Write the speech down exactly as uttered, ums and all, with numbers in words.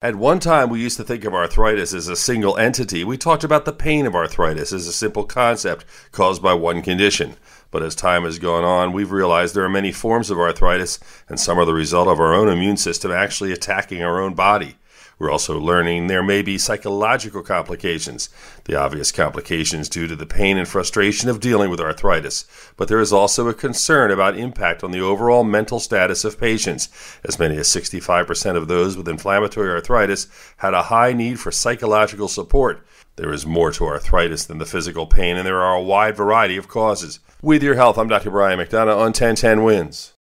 At one time, we used to think of arthritis as a single entity. We talked about the pain of arthritis as a simple concept caused by one condition. But as time has gone on, we've realized there are many forms of arthritis, and some are the result of our own immune system actually attacking our own body. We're also learning there may be psychological complications, the obvious complications due to the pain and frustration of dealing with arthritis. But there is also a concern about impact on the overall mental status of patients. As many as sixty-five percent of those with inflammatory arthritis had a high need for psychological support. There is more to arthritis than the physical pain, and there are a wide variety of causes. With your health, I'm Doctor Brian McDonough on ten ten Wins.